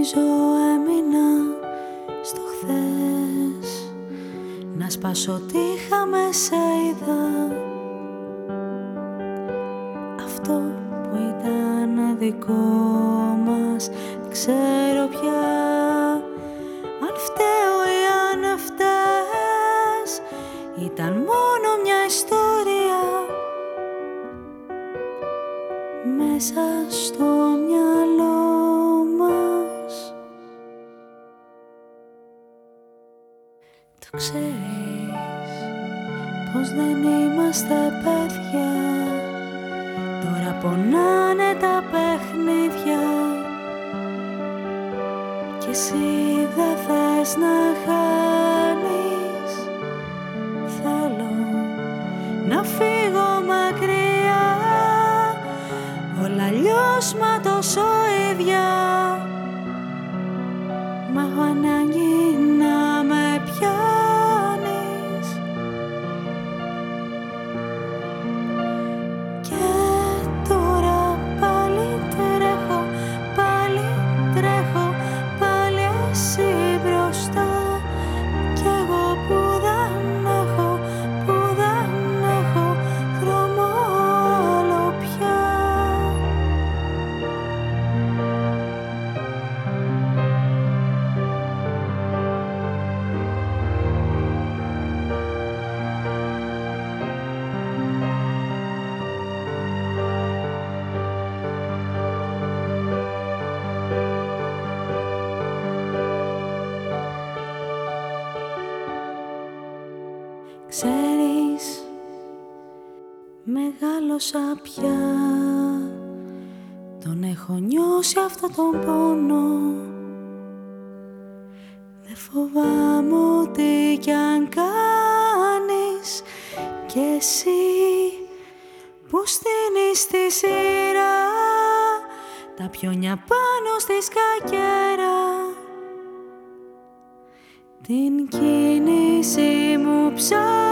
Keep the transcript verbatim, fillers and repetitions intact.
Νομίζω έμεινα στο χθες, να σπάσω τείχα με σε είδα. Αυτό που ήταν δικό μας δεν ξέρω πια αν φταίω ή αν φταίς. Ήταν μόνο μια ιστορία μέσα στο μυαλό μας. Το ξέρεις πως δεν είμαστε παιδιά, τώρα πονάνε τα παιχνίδια κι εσύ δεν θες να χάνεις. Θέλω να φύγω μακριά, όλα αλλιώς μα τόσο ίδια. Μα έχω ανάγκη να με πιάνεις και τώρα πάλι τρέχω, πάλι τρέχω, πάλι εσύ μπροστά κι εγώ που δεν έχω, που δεν έχω δρόμο άλλο πια. Ξέρεις, μεγάλωσα πια, τον έχω νιώσει αυτό τον πόνο. Δεν φοβάμαι ό,τι κι αν κάνεις κι εσύ που στείνεις τη σειρά τα πιόνια πάνω στη σκακέρα. Την κίνηση μου ψάχνει